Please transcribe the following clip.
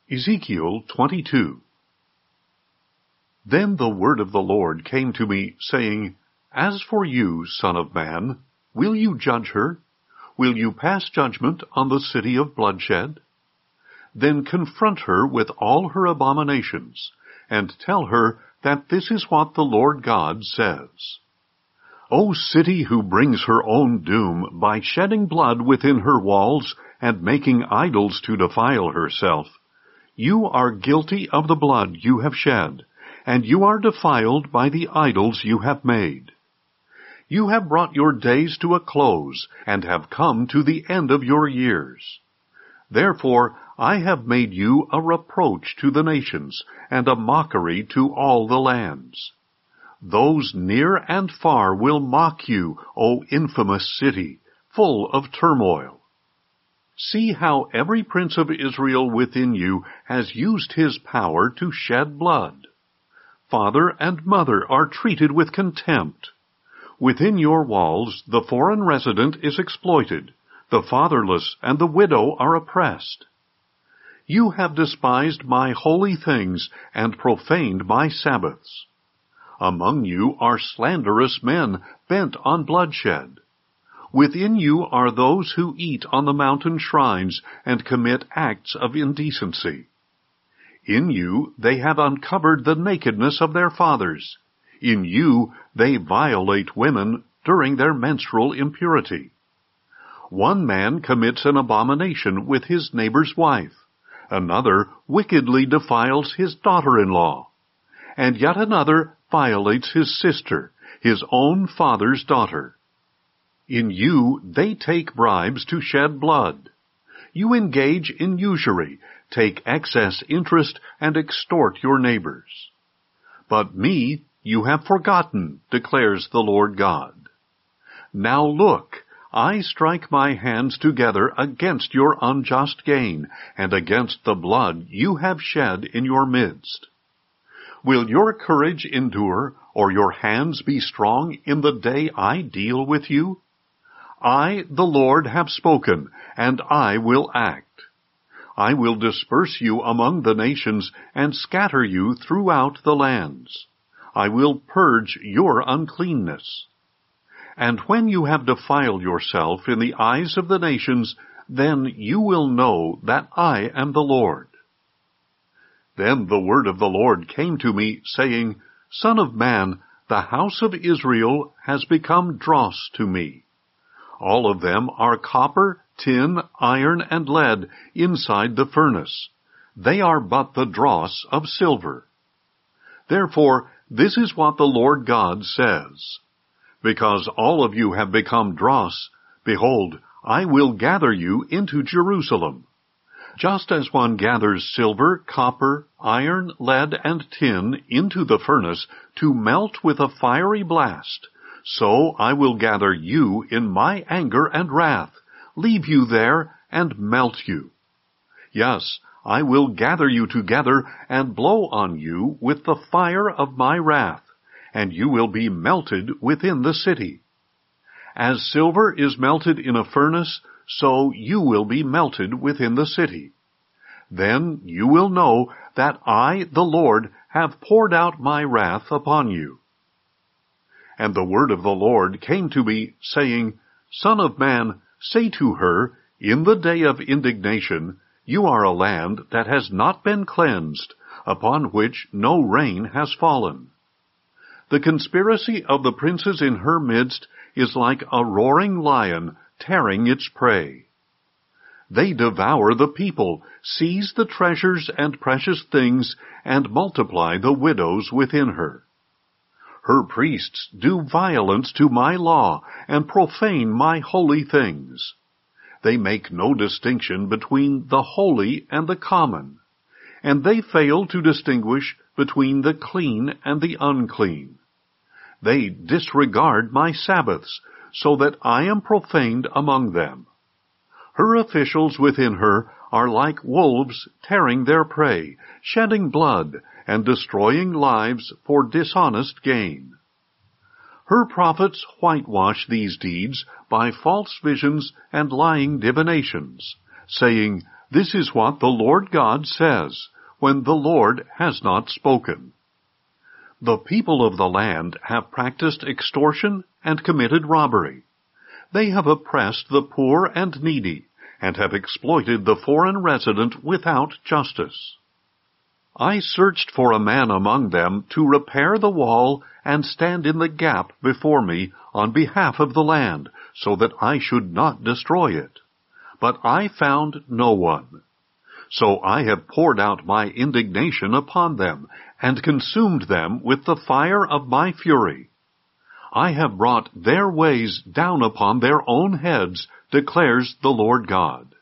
Ezekiel 22. Then the word of the Lord came to me, saying, As for you, son of man, will you judge her? Will you pass judgment on the city of bloodshed? Then confront her with all her abominations, and tell her that this is what the Lord God says. O city who brings her own doom by shedding blood within her walls and making idols to defile herself, you are guilty of the blood you have shed, and you are defiled by the idols you have made. You have brought your days to a close, and have come to the end of your years. Therefore I have made you a reproach to the nations, and a mockery to all the lands. Those near and far will mock you, O infamous city, full of turmoil. See how every prince of Israel within you has used his power to shed blood. Father and mother are treated with contempt. Within your walls the foreign resident is exploited, the fatherless and the widow are oppressed. You have despised my holy things and profaned my Sabbaths. Among you are slanderous men bent on bloodshed. Within you are those who eat on the mountain shrines and commit acts of indecency. In you they have uncovered the nakedness of their fathers. In you they violate women during their menstrual impurity. One man commits an abomination with his neighbor's wife. Another wickedly defiles his daughter-in-law. And yet another violates his sister, his own father's daughter. In you they take bribes to shed blood. You engage in usury, take excess interest, and extort your neighbors. But me you have forgotten, declares the Lord God. Now look, I strike my hands together against your unjust gain, and against the blood you have shed in your midst. Will your courage endure, or your hands be strong in the day I deal with you? I, the Lord, have spoken, and I will act. I will disperse you among the nations, and scatter you throughout the lands. I will purge your uncleanness. And when you have defiled yourself in the eyes of the nations, then you will know that I am the Lord. Then the word of the Lord came to me, saying, Son of man, the house of Israel has become dross to me. All of them are copper, tin, iron, and lead inside the furnace. They are but the dross of silver. Therefore, this is what the Lord God says. Because all of you have become dross, behold, I will gather you into Jerusalem. Just as one gathers silver, copper, iron, lead, and tin into the furnace to melt with a fiery blast, so I will gather you in my anger and wrath, leave you there, and melt you. Yes, I will gather you together and blow on you with the fire of my wrath, and you will be melted within the city. As silver is melted in a furnace, so you will be melted within the city. Then you will know that I, the Lord, have poured out my wrath upon you. And the word of the Lord came to me, saying, Son of man, say to her, in the day of indignation, you are a land that has not been cleansed, upon which no rain has fallen. The conspiracy of the princes in her midst is like a roaring lion tearing its prey. They devour the people, seize the treasures and precious things, and multiply the widows within her. Her priests do violence to my law, and profane my holy things. They make no distinction between the holy and the common, and they fail to distinguish between the clean and the unclean. They disregard my Sabbaths, so that I am profaned among them. Her officials within her are like wolves tearing their prey, shedding blood, and destroying lives for dishonest gain. Her prophets whitewash these deeds by false visions and lying divinations, saying, This is what the Lord God says, when the Lord has not spoken. The people of the land have practiced extortion and committed robbery. They have oppressed the poor and needy, and have exploited the foreign resident without justice. I searched for a man among them to repair the wall and stand in the gap before me on behalf of the land, so that I should not destroy it. But I found no one. So I have poured out my indignation upon them, and consumed them with the fire of my fury. I have brought their ways down upon their own heads, declares the Lord God.